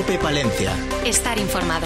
COPE Palencia. Estar informado.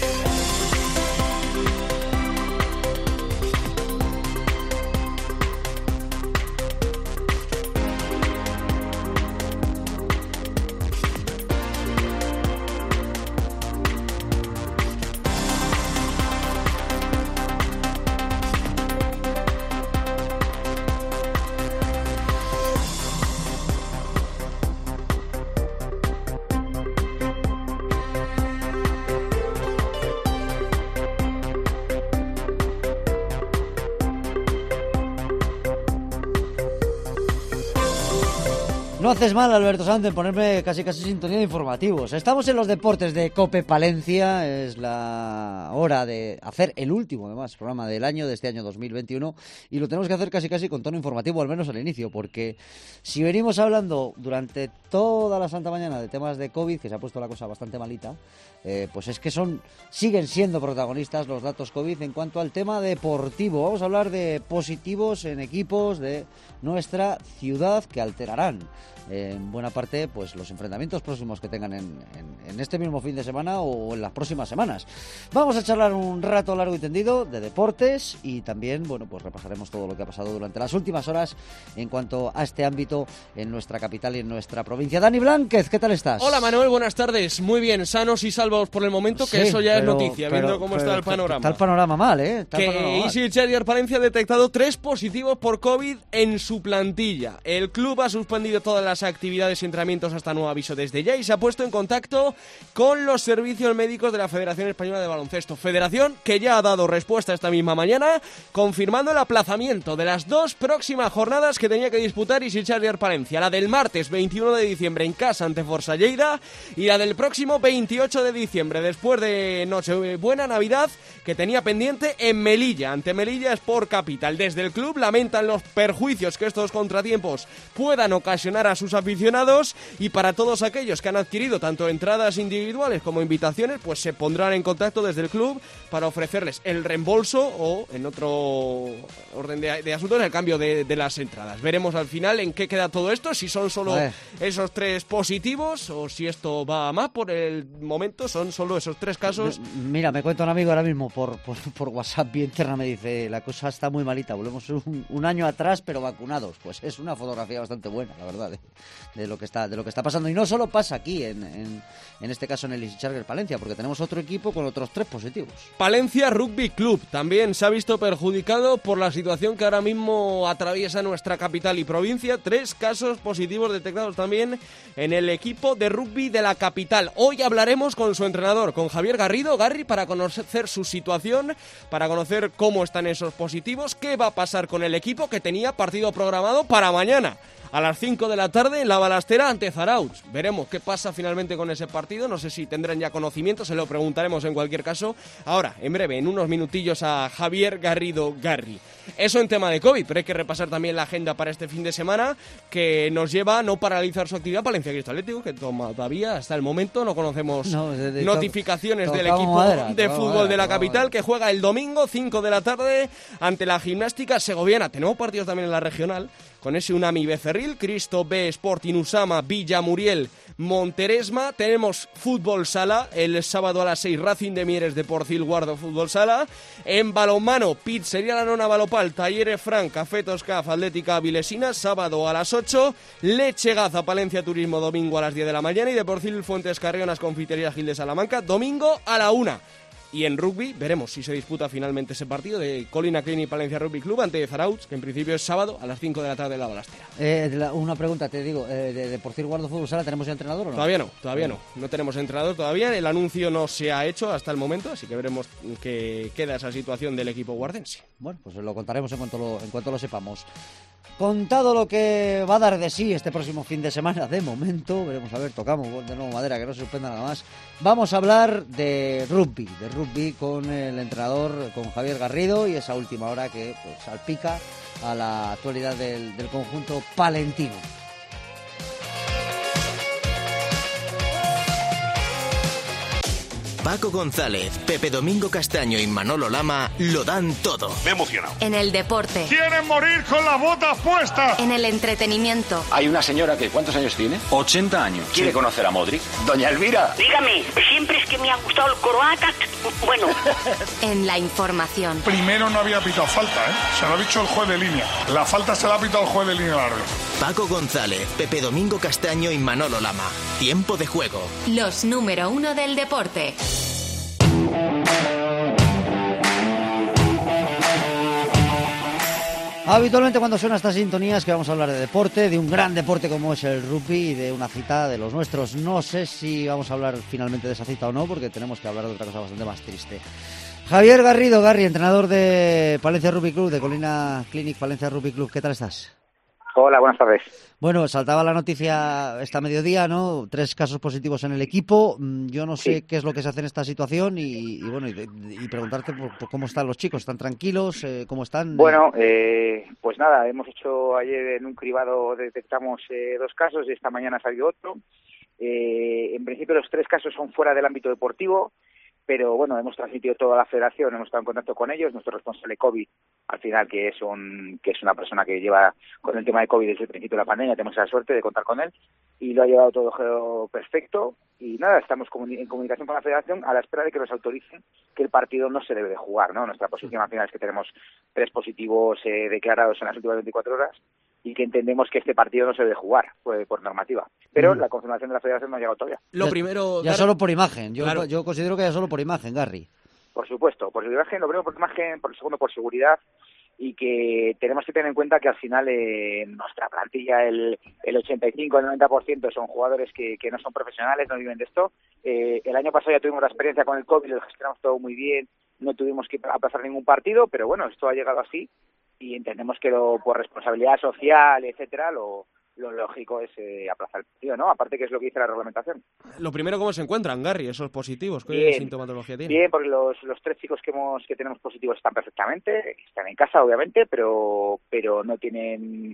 No haces mal, Alberto Sanz, en ponerme casi sintonía de informativos. Estamos en los deportes de COPE Palencia. Es la hora de hacer el último, además, programa del año, de este año 2021. Y lo tenemos que hacer casi con tono informativo, al menos al inicio. Porque si venimos hablando durante toda la santa mañana de temas de COVID, que se ha puesto la cosa bastante malita, pues es que siguen siendo protagonistas los datos COVID en cuanto al tema deportivo. Vamos a hablar de positivos en equipos de nuestra ciudad que alterarán en buena parte pues los enfrentamientos próximos que tengan en este mismo fin de semana o en las próximas semanas. Vamos a charlar un rato largo y tendido de deportes y también, bueno, pues repasaremos todo lo que ha pasado durante las últimas horas en cuanto a este ámbito en nuestra capital y en nuestra provincia. Dani Blánquez, ¿qué tal estás? Hola Manuel, buenas tardes. Muy bien, sanos y salvos por el momento, que sí, eso ya es noticia, viendo cómo está el panorama. Está el panorama mal, ¿eh? Easy Charger Palencia ha detectado 3 positivos por COVID en su plantilla. El club ha suspendido todas las actividades y entrenamientos hasta nuevo aviso desde ya y se ha puesto en contacto con los servicios médicos de la Federación Española de Baloncesto. Federación que ya ha dado respuesta esta misma mañana, confirmando el aplazamiento de las 2 próximas jornadas que tenía que disputar Easy Charger Palencia. La del martes 21 de diciembre en casa ante Forza Lleida y la del próximo 28 de diciembre, después de Nochebuena, Navidad, que tenía pendiente en Melilla, ante Melilla Sport Capital. Desde el club lamentan los perjuicios que estos contratiempos puedan ocasionar a sus aficionados y para todos aquellos que han adquirido tanto entradas individuales como invitaciones, pues se pondrán en contacto desde el club para ofrecerles el reembolso o, en otro orden de asuntos, el cambio de las entradas. Veremos al final en qué queda todo esto, si son solo esos 3 positivos o si esto va a más. Por el momento son solo esos 3 casos. Mira, me cuenta un amigo ahora mismo por WhatsApp vía interna, me dice, la cosa está muy malita, volvemos un año atrás pero vacunados. Pues es una fotografía bastante buena, la verdad, de lo que está pasando. Y no solo pasa aquí, en este caso en el Easy Charger Palencia, porque tenemos otro equipo con otros 3 positivos. Palencia Rugby Club también se ha visto perjudicado por la situación que ahora mismo atraviesa nuestra capital y provincia. 3 casos positivos detectados también en el equipo de rugby de la capital. Hoy hablaremos con su entrenador, con Javier Garrido, para conocer su situación, para conocer cómo están esos positivos, qué va a pasar con el equipo que tenía partido programado para mañana a las 5 de la tarde en la Balastera ante Zarautz. Veremos qué pasa finalmente con ese partido. No sé si tendrán ya conocimiento, se lo preguntaremos en cualquier caso. Ahora, en breve, en unos minutillos a Javier Garrido Garri. Eso en tema de COVID, pero hay que repasar también la agenda para este fin de semana, que nos lleva a no paralizar su actividad Palencia Cristo Atlético, que todavía hasta el momento no conocemos notificaciones del equipo de fútbol de la capital, que juega el domingo 5 de la tarde ante la Gimnástica Segoviana. Tenemos partidos también en la regional, con ese Unami Becerril, Cristo B, Sporting Usama, Villa Muriel, Monteresma. Tenemos fútbol sala, el sábado a las 6, Racing de Mieres de Porcil Guardo Fútbol Sala. En balonmano, Pizzería La Nona Balopal, Talleres Fran, Café Toscaf, Atlética Vilesina, sábado a las 8, Leche Gaza, Palencia Turismo, domingo a las 10 de la mañana, y de Porcil Fuentes Carrionas, Confitería Gil de Salamanca, domingo a la 1. Y en rugby veremos si se disputa finalmente ese partido de Colina Clean y Palencia Rugby Club ante Zarautz, que en principio es sábado a las 5 de la tarde en la Balastera. Una pregunta, te digo, de Porcil Guardo Fútbol Sala, ¿tenemos ya entrenador o no? Todavía no. No tenemos entrenador todavía. El anuncio no se ha hecho hasta el momento, así que veremos qué queda esa situación del equipo guardense. Bueno, pues lo contaremos en cuanto lo sepamos. Contado lo que va a dar de sí este próximo fin de semana, de momento, veremos a ver, tocamos de nuevo madera, que no se suspenda nada más. Vamos a hablar de rugby con el entrenador, con Javier Garrido, y esa última hora que pues salpica a la actualidad del conjunto palentino. Paco González, Pepe Domingo Castaño y Manolo Lama lo dan todo. Me he emocionado. En el deporte. ¡Quieren morir con las botas puestas! En el entretenimiento. Hay una señora que, ¿cuántos años tiene? 80 años. ¿Quiere conocer a Modric? Doña Elvira. Dígame, siempre es que me ha gustado el croata. Bueno. En la información. Primero no había pitado falta, ¿eh? Se lo ha dicho el juez de línea. La falta se la ha pitado el juez de línea larga. Paco González, Pepe Domingo Castaño y Manolo Lama. Tiempo de juego. Los número 1 del deporte. Habitualmente cuando suena estas sintonías que vamos a hablar de deporte, de un gran deporte como es el rugby y de una cita de los nuestros. No sé si vamos a hablar finalmente de esa cita o no, porque tenemos que hablar de otra cosa bastante más triste. Javier Garrido, Garri, entrenador de Palencia Rugby Club, de Colina Clinic Palencia Rugby Club. ¿Qué tal estás? Hola, buenas tardes. Bueno, saltaba la noticia esta mediodía, ¿no? 3 casos positivos en el equipo. Yo no sé qué es lo que se hace en esta situación y preguntarte por cómo están los chicos. ¿Están tranquilos? ¿Cómo están? Bueno, pues nada, hemos hecho ayer en un cribado, detectamos 2 casos y esta mañana salió otro. En principio los 3 casos son fuera del ámbito deportivo, pero bueno, hemos transmitido toda la federación, hemos estado en contacto con ellos, nuestro responsable COVID, al final, que es una persona que lleva con el tema de COVID desde el principio de la pandemia, tenemos la suerte de contar con él, y lo ha llevado todo perfecto, y nada, estamos en comunicación con la federación a la espera de que nos autoricen que el partido no se debe de jugar, ¿no? Nuestra posición al final es que tenemos 3 positivos declarados en las últimas 24 horas, y que entendemos que este partido no se debe jugar por normativa. Pero la confirmación de la federación no ha llegado todavía. Lo primero... Ya solo por imagen. Claro. Yo considero que ya solo por imagen, Garri. Por supuesto, por imagen, lo primero por imagen, por segundo por seguridad, y que tenemos que tener en cuenta que al final nuestra plantilla, el 85, el 90% son jugadores que no son profesionales, no viven de esto. El año pasado ya tuvimos la experiencia con el COVID, lo gestionamos todo muy bien, no tuvimos que aplazar ningún partido, pero bueno, esto ha llegado así, y entendemos que por responsabilidad social, etcétera, lo lógico es aplazar el partido, ¿no? Aparte que es lo que dice la reglamentación. Lo primero, ¿cómo se encuentran, Garri, esos positivos? ¿Qué sintomatología tienen? Bien, porque los 3 chicos que tenemos positivos están perfectamente, están en casa, obviamente, pero no tienen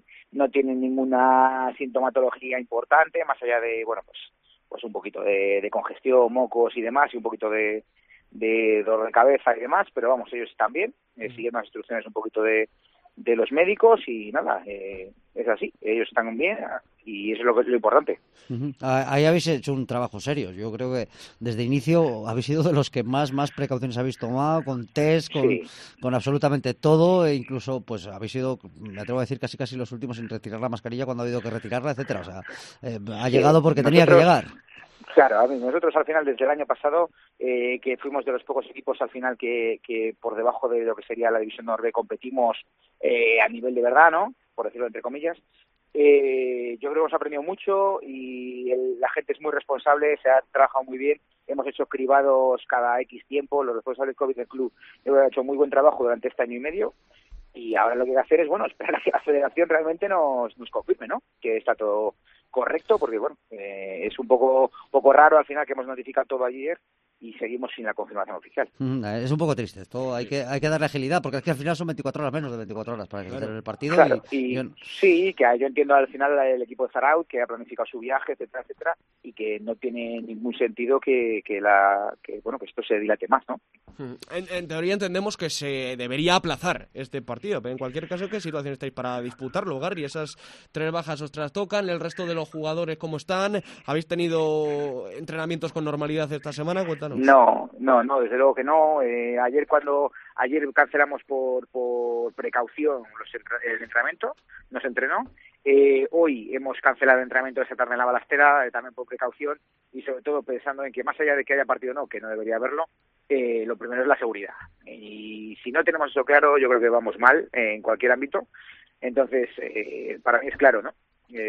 ninguna sintomatología importante, más allá de, bueno, pues un poquito de congestión, mocos y demás, y un poquito de dolor de cabeza y demás, pero vamos, ellos están bien, siguiendo las instrucciones un poquito de los médicos y nada, es así, ellos están bien y eso es lo importante. Ahí habéis hecho un trabajo serio. Yo creo que desde inicio habéis sido de los que más precauciones habéis tomado, con test, con absolutamente todo, e incluso pues habéis sido, me atrevo a decir, casi los últimos en retirar la mascarilla cuando ha habido que retirarla, etcétera. O sea, ha llegado porque tenía que llegar. Claro, a mí, nosotros al final, desde el año pasado, que fuimos de los pocos equipos al final que por debajo de lo que sería la División Norte competimos a nivel de verdad, ¿no? Por decirlo entre comillas. Yo creo que hemos aprendido mucho y la gente es muy responsable, se ha trabajado muy bien, hemos hecho cribados cada X tiempo, los responsables COVID del club han hecho muy buen trabajo durante este año y medio. Y ahora lo que hay que hacer es, bueno, esperar a que la federación realmente nos confirme, ¿no? Que está todo correcto, porque, bueno, es un poco raro al final que hemos notificado todo ayer y seguimos sin la confirmación oficial. Es un poco triste. Esto hay que darle agilidad, porque es que al final son 24 horas, menos de 24 horas para que se celebre el partido. Claro, sí, que yo entiendo al final el equipo de Zaraut, que ha planificado su viaje, etcétera, y que no tiene ningún sentido que esto se dilate más, ¿no? En teoría entendemos que se debería aplazar este partido, pero en cualquier caso, ¿qué situación estáis para disputarlo, Garri? Esas 3 bajas os trastocan, el resto de los jugadores, ¿cómo están? ¿Habéis tenido entrenamientos con normalidad esta semana? Cuéntanos. No, desde luego que no. Ayer cancelamos por precaución el entrenamiento, no se entrenó. Hoy hemos cancelado el entrenamiento de esta tarde en la balastera, también por precaución, y sobre todo pensando en que más allá de que haya partido o no, que no debería haberlo, lo primero es la seguridad. Y si no tenemos eso claro, yo creo que vamos mal en cualquier ámbito. Entonces, para mí es claro, ¿no?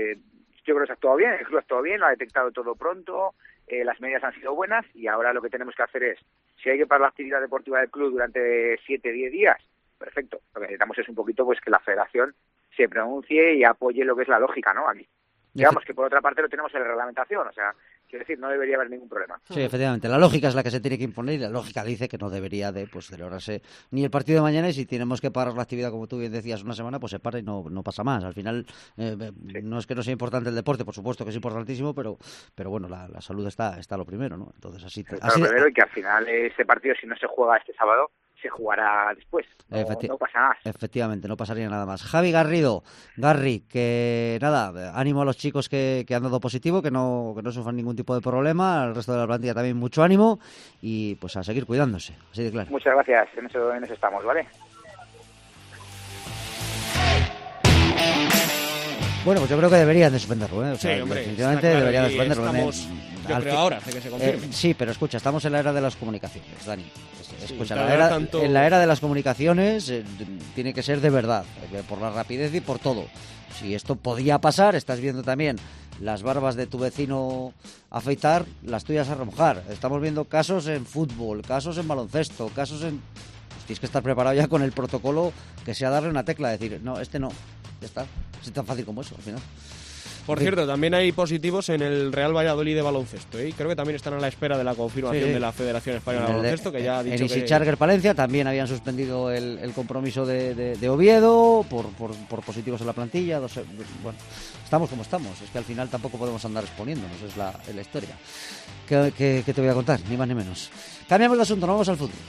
Yo creo que se ha actuado bien, el club ha actuado bien, lo ha detectado todo pronto, las medidas han sido buenas y ahora lo que tenemos que hacer es, si hay que parar la actividad deportiva del club durante 7-10 días, perfecto. Lo que necesitamos es un poquito pues que la federación se pronuncie y apoye lo que es la lógica, ¿no? Aquí. Digamos que por otra parte lo tenemos en la reglamentación, o sea, Quiero decir, no debería haber ningún problema. Sí, efectivamente. La lógica es la que se tiene que imponer y la lógica dice que no debería de celebrarse ni el partido de mañana, y si tenemos que parar la actividad, como tú bien decías, una semana, pues se para y no pasa más. Al final, no es que no sea importante el deporte, por supuesto que es importantísimo, pero bueno, la salud está lo primero, ¿no? Entonces así... Está lo primero, y que al final ese partido, si no se juega este sábado, se jugará después. No pasa nada. Efectivamente, no pasaría nada más. Javi Garrido, que nada, ánimo a los chicos que han dado positivo, que no sufran ningún tipo de problema, al resto de la plantilla también mucho ánimo, y pues a seguir cuidándose, así de claro. Muchas gracias, en eso estamos, ¿vale? Bueno, pues yo creo que deberían de suspenderlo, ¿eh? O sea, sí, hombre, definitivamente claro, deberían de suspenderlo. Yo creo ahora, hace que se confirme. Sí, pero escucha, estamos en la era de las comunicaciones, Dani. Escucha, sí, en la era de las comunicaciones tiene que ser de verdad, por la rapidez y por todo. Si esto podía pasar, estás viendo también las barbas de tu vecino afeitar, las tuyas a remojar. Estamos viendo casos en fútbol, casos en baloncesto, casos en... Pues tienes que estar preparado ya con el protocolo, que sea darle una tecla, decir, no, no, ya está. Es tan fácil como eso, al final. Por cierto, también hay positivos en el Real Valladolid de baloncesto, ¿eh? Creo que también están a la espera de la confirmación de la Federación Española de Baloncesto, que ya ha dicho en Isi-Charger Palencia también habían suspendido el compromiso de Oviedo por positivos en la plantilla. Bueno, estamos como estamos. Es que al final tampoco podemos andar exponiéndonos, es la historia. ¿Qué te voy a contar? Ni más ni menos. Cambiamos de asunto, nos vamos al fútbol.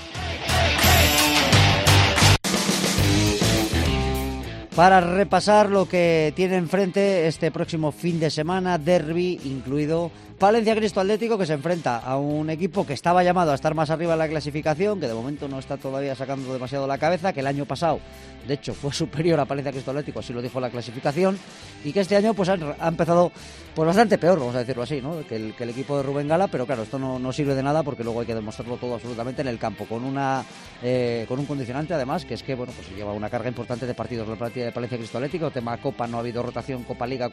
Para repasar lo que tiene enfrente este próximo fin de semana, derbi incluido, Palencia Cristo Atlético, que se enfrenta a un equipo que estaba llamado a estar más arriba en la clasificación, que de momento no está todavía sacando demasiado la cabeza, que el año pasado, de hecho, fue superior a Palencia Cristo Atlético, así lo dijo la clasificación, y que este año pues ha empezado pues bastante peor, vamos a decirlo así, ¿no? que el equipo de Rubén Gala, pero claro, esto no sirve de nada porque luego hay que demostrarlo todo absolutamente en el campo, con un condicionante además, que es que bueno, pues lleva una carga importante de partidos la plantilla de Palencia Cristo Atlético. Tema Copa, no ha habido rotación, Copa Liga,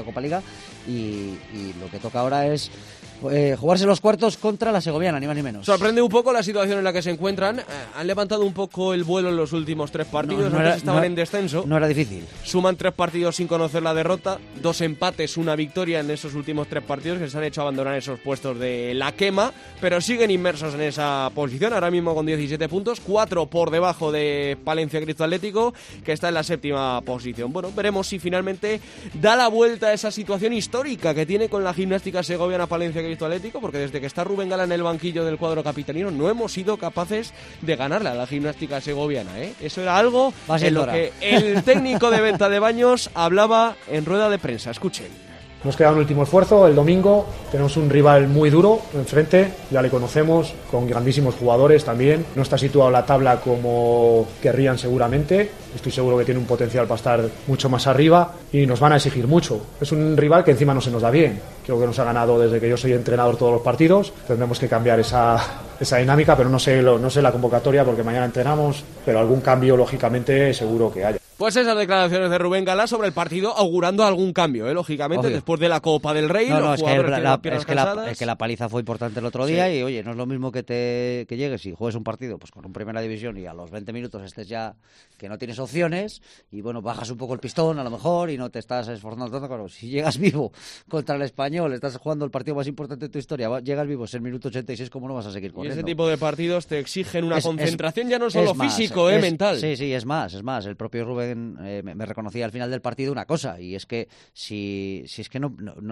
y lo que toca ahora es jugarse los cuartos contra la segoviana, ni más ni menos. Sorprende un poco la situación en la que se encuentran. Han levantado un poco el vuelo en los últimos 3 partidos. Antes estaban en descenso. No era difícil. Suman 3 partidos sin conocer la derrota, 2 empates, 1 victoria en esos últimos 3 partidos, que les han hecho abandonar esos puestos de la quema, pero siguen inmersos en esa posición, ahora mismo con 17 puntos, 4 por debajo de Palencia Cristo Atlético, que está en la 7ª posición. Bueno, veremos si finalmente da la vuelta a esa situación histórica que tiene con la Gimnástica Segoviana Palencia Cristo Atlético, porque desde que está Rubén Gala en el banquillo del cuadro capitalino no hemos sido capaces de ganarle a la Gimnástica Segoviana, ¿eh? Eso era algo en lo que el técnico de Venta de Baños hablaba en rueda de prensa. Escuchen. Nos queda un último esfuerzo el domingo. Tenemos un rival muy duro enfrente, ya le conocemos, con grandísimos jugadores también. No está situado en la tabla como querrían seguramente. Estoy seguro que tiene un potencial para estar mucho más arriba y nos van a exigir mucho. Es un rival que encima no se nos da bien. Creo que nos ha ganado desde que yo soy entrenador todos los partidos. Tendremos que cambiar esa dinámica, pero no sé la convocatoria porque mañana entrenamos, pero algún cambio lógicamente seguro que haya. Pues esas declaraciones de Rubén Gala sobre el partido augurando algún cambio, lógicamente, obvio. Después de la Copa del Rey, los jugadores es que la paliza fue importante el otro día, sí. Y oye, no es lo mismo que llegues y juegues un partido pues con un Primera División y a los 20 minutos estés ya que no tienes opciones y bueno, bajas un poco el pistón a lo mejor y no te estás esforzando tanto. Claro, si llegas vivo contra el Español, estás jugando el partido más importante de tu historia, llegas vivo, es el minuto 86, ¿cómo no vas a seguir corriendo? Y ese tipo de partidos te exigen una concentración ya no solo físico, mental. Sí, es más. El propio Rubén me reconocía al final del partido una cosa, y es que si es que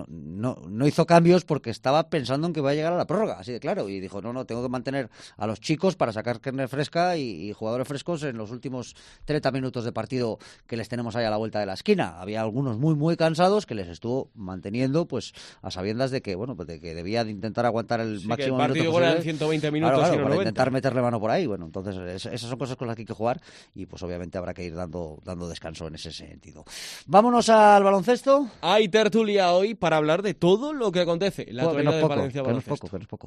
no hizo cambios porque estaba pensando en que va a llegar a la prórroga, así de claro, y dijo, no, tengo que mantener a los chicos para sacar carne fresca y jugadores frescos en los últimos 30 minutos de partido que les tenemos ahí a la vuelta de la esquina. Había algunos muy, muy cansados que les estuvo manteniendo pues a sabiendas de que, bueno, pues de que debía de intentar aguantar el máximo que el partido posible. Eran 120 minutos, claro, y no para 90. Intentar meterle mano por ahí. Bueno, entonces esas son cosas con las que hay que jugar y pues obviamente habrá que ir dando descanso en ese sentido. Vámonos al baloncesto. Hay tertulia hoy para hablar de todo lo que acontece en la actualidad de Valencia Baloncesto. Que no es poco.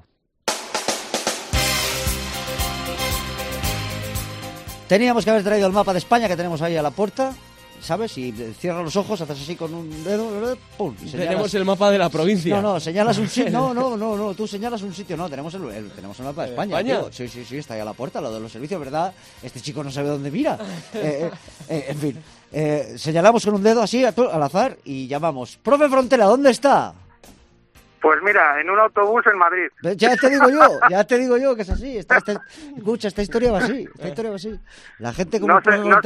Teníamos que haber traído el mapa de España que tenemos ahí a la puerta, ¿sabes? Y cierras los ojos, haces así con un dedo, ¡pum! Y tenemos el mapa de la provincia. No, señalas un sitio. No, tú señalas un sitio. No, tenemos el mapa de España. Tío. Sí, está ahí a la puerta, lo de los servicios, ¿verdad? Este chico no sabe dónde mira. En fin, señalamos con un dedo así al azar y llamamos. ¡Profe Frontera, ¿dónde está? Pues mira, en un autobús en Madrid. Ya te digo yo que es así. Escucha, esta historia va así. La gente como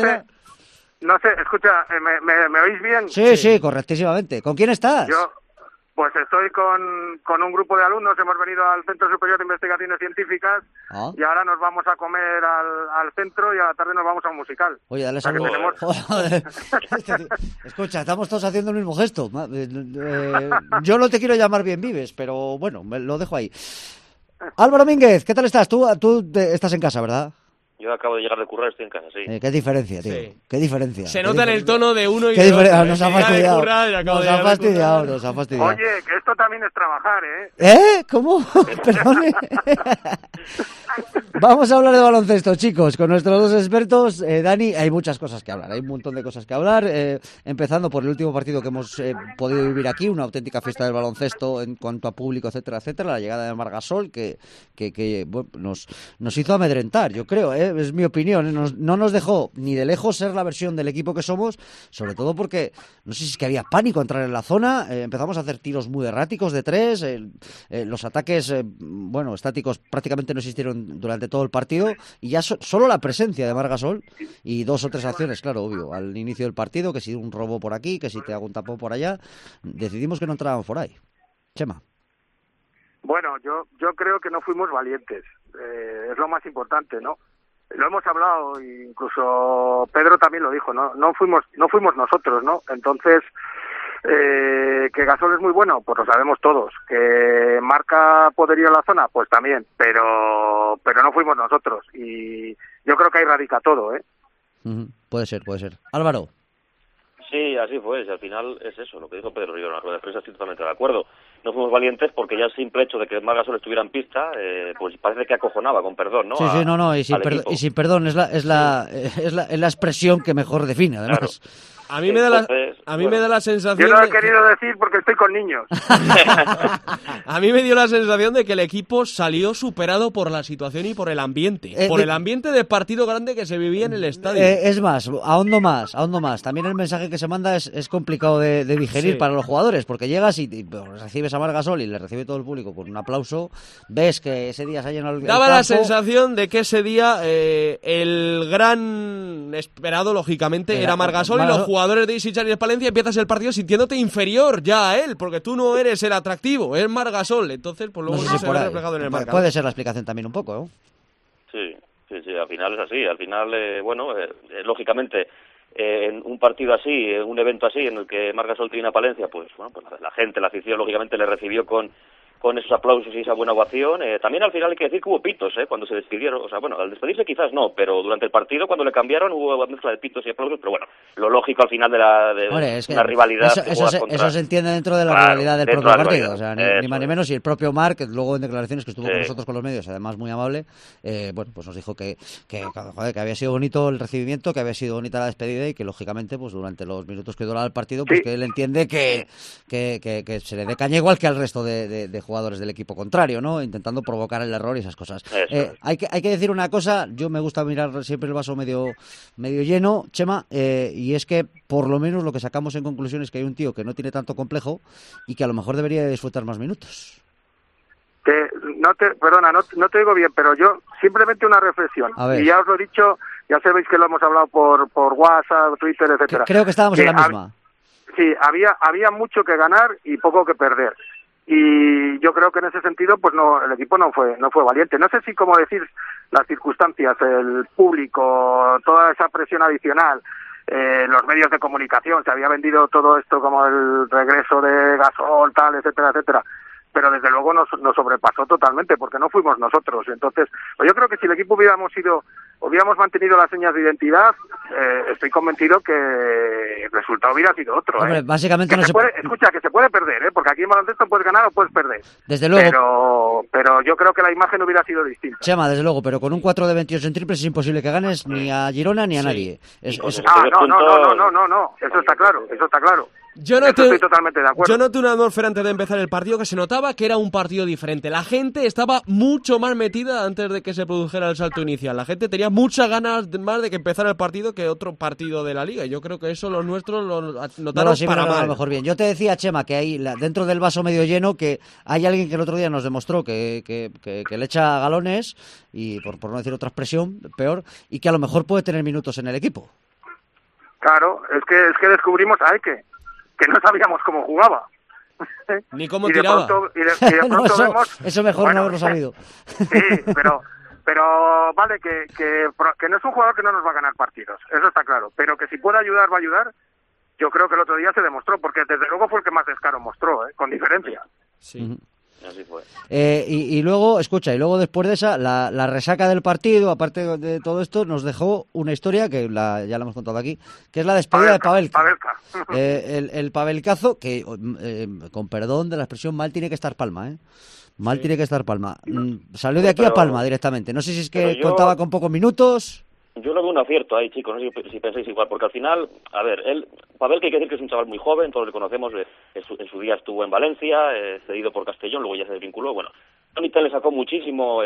No sé, escucha, ¿me oís bien? Sí, correctísimamente. ¿Con quién estás? Yo, pues estoy con un grupo de alumnos, hemos venido al Centro Superior de Investigaciones Científicas y ahora nos vamos a comer al centro y a la tarde nos vamos a un musical. Oye, dale saludos. Joder. Escucha, estamos todos haciendo el mismo gesto. Yo no te quiero llamar bien vives, pero bueno, me lo dejo ahí. Álvaro Mínguez, ¿qué tal estás? Tú estás en casa, ¿verdad? Yo acabo de llegar de currar, estoy en casa, sí. Qué diferencia, tío. Sí. Qué diferencia. Se nota en el tono de uno y de otro. Nos ha fastidiado. Oye, que esto también es trabajar, ¿eh? ¿Eh? ¿Cómo? Perdone. Vamos a hablar de baloncesto, chicos, con nuestros dos expertos. Dani, hay muchas cosas que hablar, hay un montón de cosas que hablar. Empezando por el último partido que hemos podido vivir aquí, una auténtica fiesta del baloncesto en cuanto a público, etcétera, etcétera. La llegada de Marc Gasol, que bueno, nos hizo amedrentar, yo creo, es mi opinión. No nos dejó ni de lejos ser la versión del equipo que somos, sobre todo porque no sé si es que había pánico a entrar en la zona. Empezamos a hacer tiros muy erráticos de tres. Los ataques, estáticos prácticamente no existieron durante todo el partido, y ya solo la presencia de Marc Gasol y 2 o 3 acciones, claro, obvio, al inicio del partido, que si un robo por aquí, que si te hago un tapón por allá, decidimos que no entrábamos por ahí. Chema. Bueno, yo creo que no fuimos valientes, es lo más importante, ¿no? Lo hemos hablado, incluso Pedro también lo dijo, no fuimos nosotros, ¿no? Entonces, que Gasol es muy bueno, pues lo sabemos todos. Que marca poderío en la zona, pues también, pero no fuimos nosotros, y yo creo que ahí radica todo, ¿eh? Puede ser. Álvaro. Sí, así fue, al final es eso, lo que dijo Pedro, yo en la rueda de prensa estoy totalmente de acuerdo. No fuimos valientes porque ya el simple hecho de que Marc Gasol estuviera en pista, pues parece que acojonaba, con perdón, ¿no? Y sin perdón, es la expresión que mejor define, además. Claro. A mí me da la sensación... Yo no lo he querido decir porque estoy con niños. A mí me dio la sensación de que el equipo salió superado por la situación y por el ambiente. El ambiente de partido grande que se vivía en el estadio. Es más, ahondo más. También el mensaje que se manda es complicado de digerir para los jugadores, porque llegas y recibes a Marc Gasol y le recibe todo el público con un aplauso. Ves que ese día se ha llenado el Daba campo. la sensación de que ese día el gran esperado, lógicamente, era Marc Gasol, y los jugadores de Ixichan y de Palencia empiezas el partido sintiéndote inferior ya a él, porque tú no eres el atractivo, es Marc Gasol. Entonces, pues luego se ve reflejado en el marcador. Puede ser la explicación también un poco, ¿no? Sí, al final es así. Al final, lógicamente, en un partido así, en un evento así, en el que Marc Gasol tiene a Palencia, pues la gente, la afición, lógicamente le recibió con esos aplausos y esa buena ovación. También al final hay que decir que hubo pitos, cuando se despidieron. O sea, al despedirse quizás no, pero durante el partido, cuando le cambiaron, hubo mezcla de pitos y aplausos. Pero bueno, lo lógico al final de una rivalidad. Eso se entiende dentro de la rivalidad del propio partido. O sea, ni más ni menos. Y el propio Marc, luego en declaraciones que estuvo con nosotros, con los medios, además muy amable, pues nos dijo que había sido bonito el recibimiento, que había sido bonita la despedida, y que lógicamente, pues durante los minutos que duraba el partido, pues que él entiende que se le dé caña igual que al resto de jugadores del equipo contrario, ¿no? Intentando provocar el error y esas cosas. Hay que decir una cosa, yo me gusta mirar siempre el vaso medio lleno, Chema, y es que por lo menos lo que sacamos en conclusión es que hay un tío que no tiene tanto complejo y que a lo mejor debería disfrutar más minutos. No te digo bien, pero yo simplemente una reflexión, y ya os lo he dicho, ya sabéis que lo hemos hablado por WhatsApp, Twitter, etcétera. Creo que estábamos en la misma. Sí, había mucho que ganar y poco que perder. Y yo creo que en ese sentido, pues el equipo no fue valiente. No sé si, como decir, las circunstancias, el público, toda esa presión adicional, los medios de comunicación, se había vendido todo esto como el regreso de Gasol, tal, etcétera, etcétera. Pero desde luego nos sobrepasó totalmente, porque no fuimos nosotros. Entonces, pues yo creo que si el equipo hubiéramos mantenido las señas de identidad, estoy convencido que el resultado hubiera sido otro. Hombre, básicamente escucha, que se puede perder, porque aquí en baloncesto puedes ganar o puedes perder. Desde luego. Pero yo creo que la imagen hubiera sido distinta. Chema, desde luego, pero con un 4 de 28 en triples es imposible que ganes ni a Girona ni a nadie. No, eso está claro. Estoy totalmente de acuerdo. Yo noté una atmósfera antes de empezar el partido que se notaba que era un partido diferente. La gente estaba mucho más metida antes de que se produjera el salto inicial. La gente tenía muchas ganas más de que empezara el partido que otro partido de la Liga. Y yo creo que eso los nuestros lo notaron para mal. A lo mejor bien. Yo te decía, Chema, que hay dentro del vaso medio lleno que hay alguien que el otro día nos demostró que le echa galones y, por no decir otra expresión, peor, y que a lo mejor puede tener minutos en el equipo. Claro, es que descubrimos a Eke, que no sabíamos cómo jugaba. Ni cómo tiraba. Y de pronto vemos... Eso mejor no haberlo sabido. Sí, pero vale, que no es un jugador que no nos va a ganar partidos, eso está claro, pero que si puede ayudar, va a ayudar. Yo creo que el otro día se demostró, porque desde luego fue el que más descaro mostró, con diferencia. Sí. Así fue. Y luego, escucha, y luego después de esa, la resaca del partido, aparte de todo esto, nos dejó una historia que ya la hemos contado aquí, que es la despedida de Pavelka. El Pavelkazo, que, con perdón de la expresión, mal tiene que estar Palma, Mal tiene que estar Palma. Salió de aquí a Palma directamente. No sé si es que contaba con pocos minutos. Yo lo veo un acierto ahí, chicos, no sé si pensáis igual, porque al final, a ver, Pavel, que hay que decir que es un chaval muy joven, todos le conocemos, en su día estuvo en Valencia, cedido por Castellón, luego ya se desvinculó, bueno, Tony le sacó muchísimo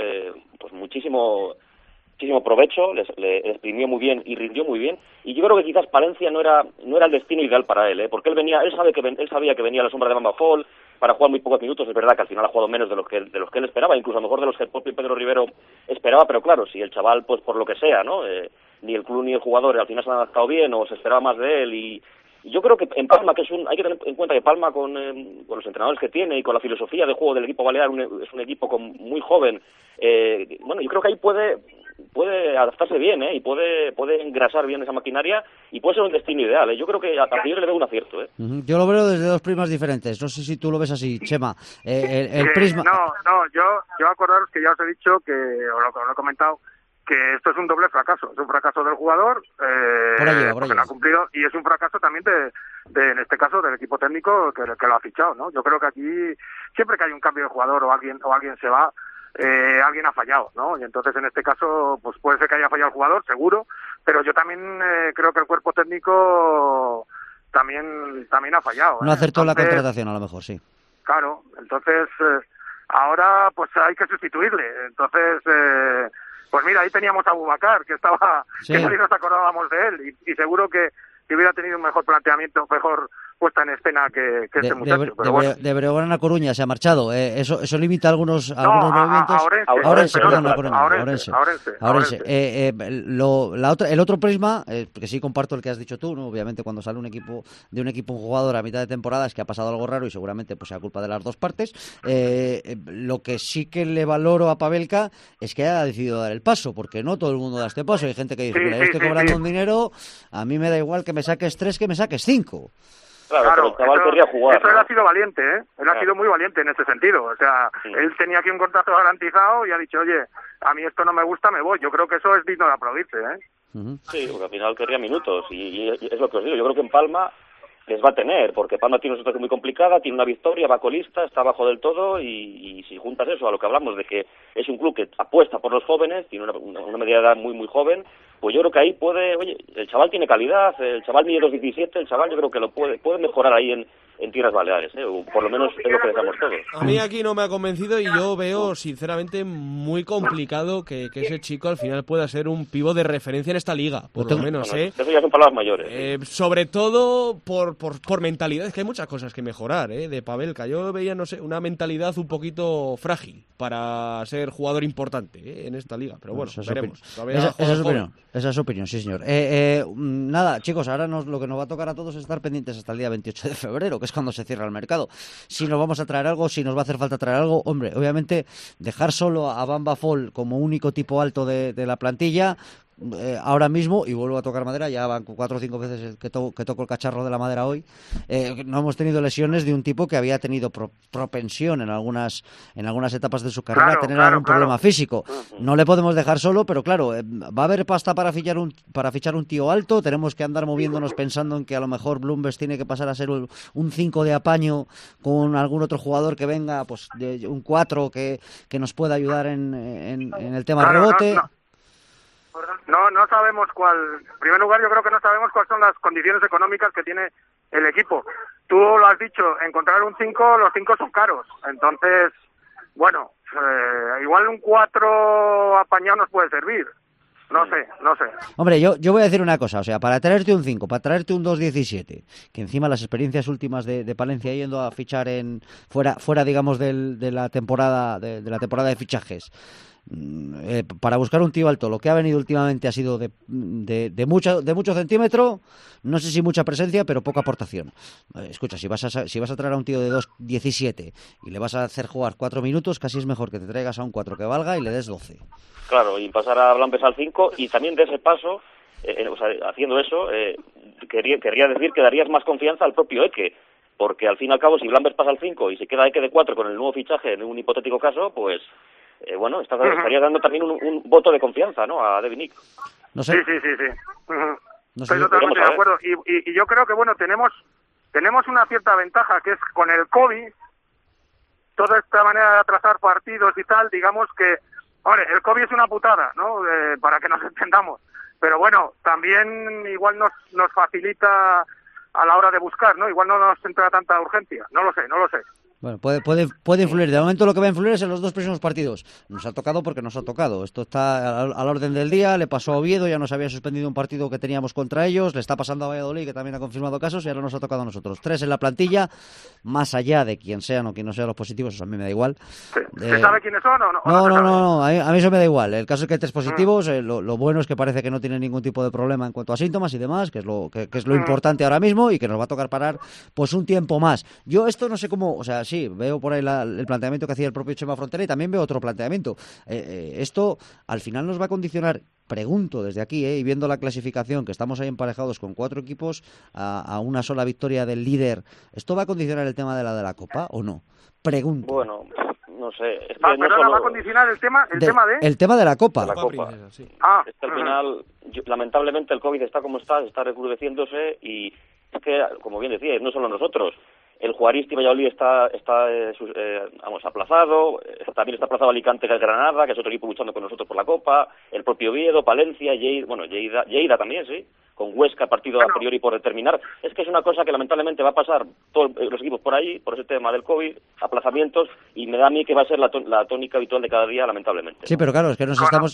provecho, le exprimió muy bien y rindió muy bien, y yo creo que quizás Palencia no era el destino ideal para él, porque él sabía que venía a la sombra de Bamba Fall para jugar muy pocos minutos. Es verdad que al final ha jugado menos de los que él esperaba, incluso a lo mejor de los que el propio Pedro Rivero esperaba, pero claro, si el chaval, pues por lo que sea, ¿no? Ni el club ni el jugador al final se han adaptado bien o se esperaba más de él, y yo creo que en Palma, hay que tener en cuenta que Palma con los entrenadores que tiene y con la filosofía de juego del equipo balear, es un equipo muy joven, bueno, yo creo que ahí puede adaptarse bien, y puede engrasar bien esa maquinaria y puede ser un destino ideal, Yo creo que a priori le veo un acierto, Yo lo veo desde dos prismas diferentes. No sé si tú lo ves así, Chema. El prisma... No, yo acordaros que ya os he dicho que, o lo he comentado, que esto es un doble fracaso. Es un fracaso del jugador, porque lo ha cumplido, y es un fracaso también en este caso del equipo técnico que lo ha fichado, ¿no? Yo creo que aquí, siempre que hay un cambio de jugador o alguien se va, alguien ha fallado, ¿no? Y entonces en este caso pues puede ser que haya fallado el jugador, seguro, pero yo también creo que el cuerpo técnico también ha fallado. No acertó la contratación, a lo mejor, sí. Claro, entonces ahora pues hay que sustituirle. Entonces pues mira, ahí teníamos a Abubakar, que nadie nos acordábamos de él, y seguro que hubiera tenido un mejor planteamiento, mejor puesta en escena que este muchacho. De Breogán a Coruña se ha marchado. Eso limita algunos movimientos. A Ourense. El otro prisma, que sí comparto el que has dicho tú, ¿no? Obviamente cuando sale un jugador a mitad de temporada es que ha pasado algo raro y seguramente pues sea culpa de las dos partes. Lo que sí que le valoro a Pavelka es que ha decidido dar el paso, porque no todo el mundo da este paso. Hay gente que dice, mira, yo estoy cobrando un dinero, a mí me da igual que me saques 3 que me saques 5. Claro, pero el chaval quería jugar. Eso él ha sido valiente, Él ha sido muy valiente en ese sentido. O sea, él tenía aquí un contrato garantizado y ha dicho, oye, a mí esto no me gusta, me voy. Yo creo que eso es digno de aplaudirse, Sí, porque al final quería minutos. Y es lo que os digo. Yo creo que en Palma les va a tener, porque Palma tiene una situación muy complicada, tiene una victoria, va colista, está abajo del todo, y si juntas eso a lo que hablamos de que es un club que apuesta por los jóvenes, tiene una media edad muy muy joven, pues yo creo que ahí el chaval tiene calidad, el chaval mide 2.17, el chaval yo creo que lo puede mejorar ahí en Tierras Baleares, o por lo menos es lo que deseamos todos. A mí aquí no me ha convencido y yo veo sinceramente muy complicado que ese chico al final pueda ser un pívot de referencia en esta liga, por lo menos. Bueno, eso ya son palabras mayores. Sobre todo por mentalidad, es que hay muchas cosas que mejorar, de Pavelka. Yo veía, no sé, una mentalidad un poquito frágil para ser jugador importante en esta liga, pero bueno, veremos. Esa es su opinión, sí señor. Nada, chicos, ahora lo que nos va a tocar a todos es estar pendientes hasta el día 28 de febrero, que es cuando se cierra el mercado. Si nos vamos a traer algo, si nos va a hacer falta traer algo, hombre, obviamente dejar solo a Bamba Fall como único tipo alto de la plantilla, ahora mismo, y vuelvo a tocar madera, ya van 4 o 5 veces que toco el cacharro de la madera hoy, no hemos tenido lesiones de un tipo que había tenido propensión en algunas etapas de su carrera a tener algún problema físico. No le podemos dejar solo, pero claro, va a haber pasta para fichar un tío alto, tenemos que andar moviéndonos pensando en que a lo mejor Blumberg tiene que pasar a ser un 5 de apaño con algún otro jugador que venga, pues de un 4 que nos pueda ayudar en el tema rebote. No sabemos en primer lugar, yo creo que no sabemos cuáles son las condiciones económicas que tiene el equipo. tú lo has dicho, encontrar un 5, los 5 son caros. Entonces, bueno, igual un 4 apañado nos puede servir. No sé. Hombre, yo voy a decir una cosa, o sea, para traerte un 5, para traerte un 2.17, que encima las experiencias últimas de Palencia yendo a fichar fuera digamos, de la temporada de fichajes, para buscar un tío alto, lo que ha venido últimamente ha sido de mucho centímetro, no sé si mucha presencia, pero poca aportación. Escucha, si vas a traer a un tío de 2.17 y le vas a hacer jugar 4 minutos, casi es mejor que te traigas a un 4 que valga y le des 12. Claro, y pasar a Blambes al 5, y también de ese paso, haciendo eso, querría decir que darías más confianza al propio Eke, porque al fin y al cabo, si Blambes pasa al 5 y se queda Eke de 4 con el nuevo fichaje en un hipotético caso, pues estaría dando también un voto de confianza, ¿no?, a Devinik. No sé. Sí. No Estoy totalmente de acuerdo. Y yo creo que, bueno, tenemos una cierta ventaja, que es con el COVID, toda esta manera de atrasar partidos y tal, digamos que, hombre, el COVID es una putada, ¿no?, para que nos entendamos. Pero bueno, también igual nos facilita a la hora de buscar, ¿no? Igual no nos entra tanta urgencia. No lo sé. Bueno, puede influir. De momento lo que va a influir es en los 2 próximos partidos. Nos ha tocado porque nos ha tocado. Esto está a la orden del día. Le pasó a Oviedo, ya nos había suspendido un partido que teníamos contra ellos. Le está pasando a Valladolid, que también ha confirmado casos, y ahora nos ha tocado a nosotros. 3 en la plantilla, más allá de quién sean o quién no sean los positivos, eso a mí me da igual. ¿Se sabe quiénes son o no? No, a mí eso me da igual. El caso es que hay 3 positivos. Lo bueno es que parece que no tienen ningún tipo de problema en cuanto a síntomas y demás, que es lo importante ahora mismo, y que nos va a tocar parar pues un tiempo más. Yo esto no sé cómo, o sea, sí, veo por ahí el planteamiento que hacía el propio Chema Frontera, y también veo otro planteamiento. Esto al final nos va a condicionar, pregunto desde aquí, y viendo la clasificación, que estamos ahí emparejados con 4 equipos a una sola victoria del líder, ¿esto va a condicionar el tema de la Copa o no? Pregunto. Bueno, no sé. Es que ¿va a condicionar el tema de la Copa? La Copa. Sí. Es que al final, lamentablemente el COVID está como está recrudeciéndose, y es que, como bien decía, no solo nosotros. El Juaristi Valladolid está aplazado, también está aplazado Alicante, que es Granada, que es otro equipo luchando con nosotros por la Copa, el propio Oviedo, Palencia, Lleida también, sí, con Huesca, partido a priori por determinar. Es que es una cosa que lamentablemente va a pasar todos los equipos por ahí, por ese tema del COVID, aplazamientos, y me da a mí que va a ser la tónica habitual de cada día, lamentablemente. Sí, pero claro, es que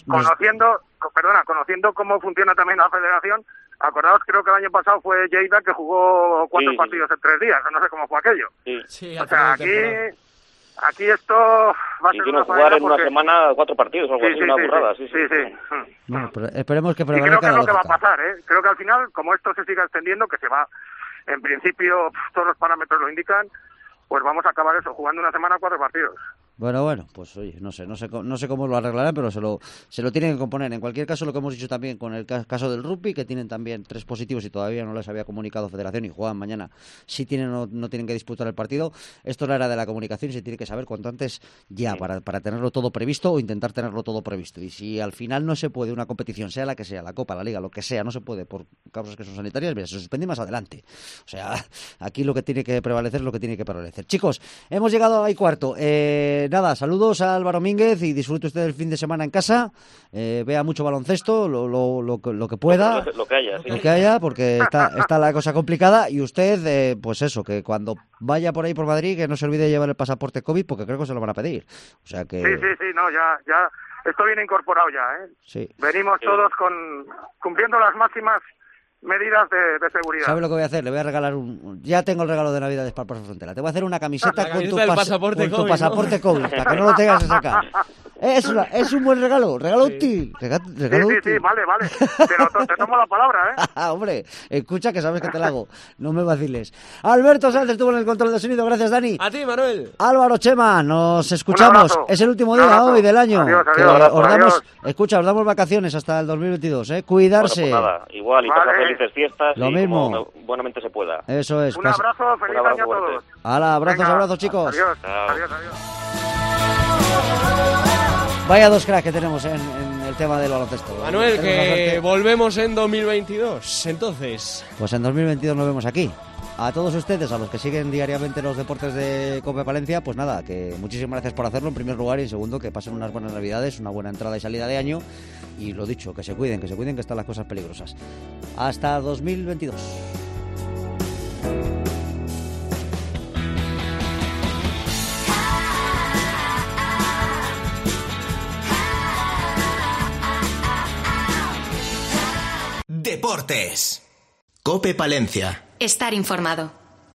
conociendo cómo funciona también la federación. Acordaos, creo que el año pasado fue Lleida, que jugó 4 partidos en 3 días, no sé cómo fue aquello. Sí, o sea, aquí esto va a ser una jugar en una semana 4 partidos o algo así, una burrada. Sí. Bueno, pero esperemos que prevalezca. Y creo que es lo que va a pasar, ¿eh? Creo que al final, como esto se siga extendiendo, que se va, en principio, todos los parámetros lo indican, pues vamos a acabar eso, jugando una semana 4 partidos. Bueno, pues oye, no sé cómo lo arreglarán, pero se lo tienen que componer. En cualquier caso, lo que hemos dicho también con el caso del rugby, que tienen también 3 positivos y todavía no les había comunicado Federación, y juegan mañana, si tienen o no tienen que disputar el partido. Esto es la era de la comunicación y se tiene que saber cuanto antes ya, para tenerlo todo previsto o intentar tenerlo todo previsto. Y si al final no se puede una competición, sea la que sea, la Copa, la Liga, lo que sea, no se puede por causas que son sanitarias, mira, se suspende más adelante. O sea, aquí lo que tiene que prevalecer es lo que tiene que prevalecer. Chicos, hemos llegado ahí cuarto. Nada, saludos a Álvaro Mínguez y disfrute usted el fin de semana en casa. Vea mucho baloncesto, lo que pueda. Lo que haya, sí. Lo que haya, porque está la cosa complicada. Y usted, pues eso, que cuando vaya por ahí por Madrid, que no se olvide de llevar el pasaporte COVID, porque creo que se lo van a pedir. O sea que... Sí, no, ya esto viene incorporado ya, ¿eh? Sí. Venimos todos cumpliendo las máximas medidas de seguridad. ¿Sabe lo que voy a hacer? Le voy a regalar ya tengo el regalo de Navidad de Spar por Frontera. Te voy a hacer una camiseta con tu pasaporte COVID, para que no lo tengas que sacar. Es un buen regalo útil. Sí, vale. Te tomo la palabra, ¿eh? Hombre, escucha que sabes que te la hago. No me vaciles. Alberto Sánchez estuvo en el control de sonido. Gracias, Dani. A ti, Manuel. Álvaro, Chema, nos escuchamos. Es el último día hoy del año. Adiós. Escucha, os damos vacaciones hasta el 2022, ¿eh? Cuidarse. Bueno, pues nada, igual, y pasar felices fiestas. Lo mismo. Como buenamente se pueda. Eso es. Un abrazo, feliz año a todos. Hala, abrazos, chicos. Adiós. Vaya 2 cracks que tenemos en el tema del baloncesto. Manuel, que volvemos en 2022, entonces. Pues en 2022 nos vemos aquí. A todos ustedes, a los que siguen diariamente los deportes de Cope Palencia, pues nada, que muchísimas gracias por hacerlo en primer lugar, y en segundo, que pasen unas buenas navidades, una buena entrada y salida de año, y lo dicho, que se cuiden, que están las cosas peligrosas. Hasta 2022. Deportes. COPE Palencia. Estar informado.